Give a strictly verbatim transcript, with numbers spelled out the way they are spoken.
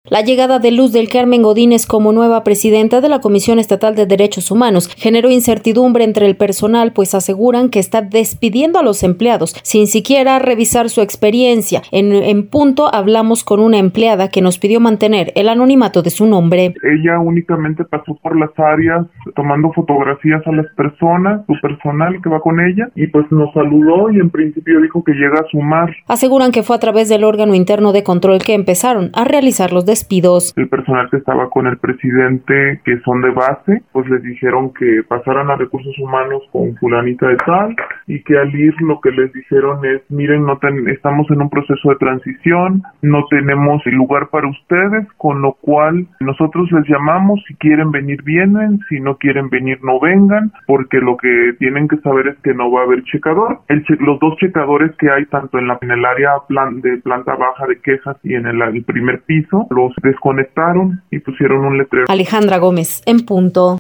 La llegada de Luz del Carmen Godínez como nueva presidenta de la Comisión Estatal de Derechos Humanos generó incertidumbre entre el personal, pues aseguran que está despidiendo a los empleados sin siquiera revisar su experiencia. En, en punto hablamos con una empleada que nos pidió mantener el anonimato de su nombre. Ella únicamente pasó por las áreas tomando fotografías a las personas, su personal que va con ella, y pues nos saludó y en principio dijo que llega a sumar. Aseguran que fue a través del órgano interno de control que empezaron a realizar los despidos. El personal que estaba con el presidente, que son de base, pues les dijeron que pasaran a recursos humanos con fulanita de tal, y que al ir lo que les dijeron es, miren, no ten, estamos en un proceso de transición, no tenemos lugar para ustedes, con lo cual nosotros les llamamos, si quieren venir vienen, si no quieren venir no vengan, porque lo que tienen que saber es que no va a haber checador. El che- los dos checadores que hay tanto en, la, en el área plan, de planta baja de quejas y en el, el primer piso, los desconectaron y pusieron un letrero. Alejandra Gómez, en punto.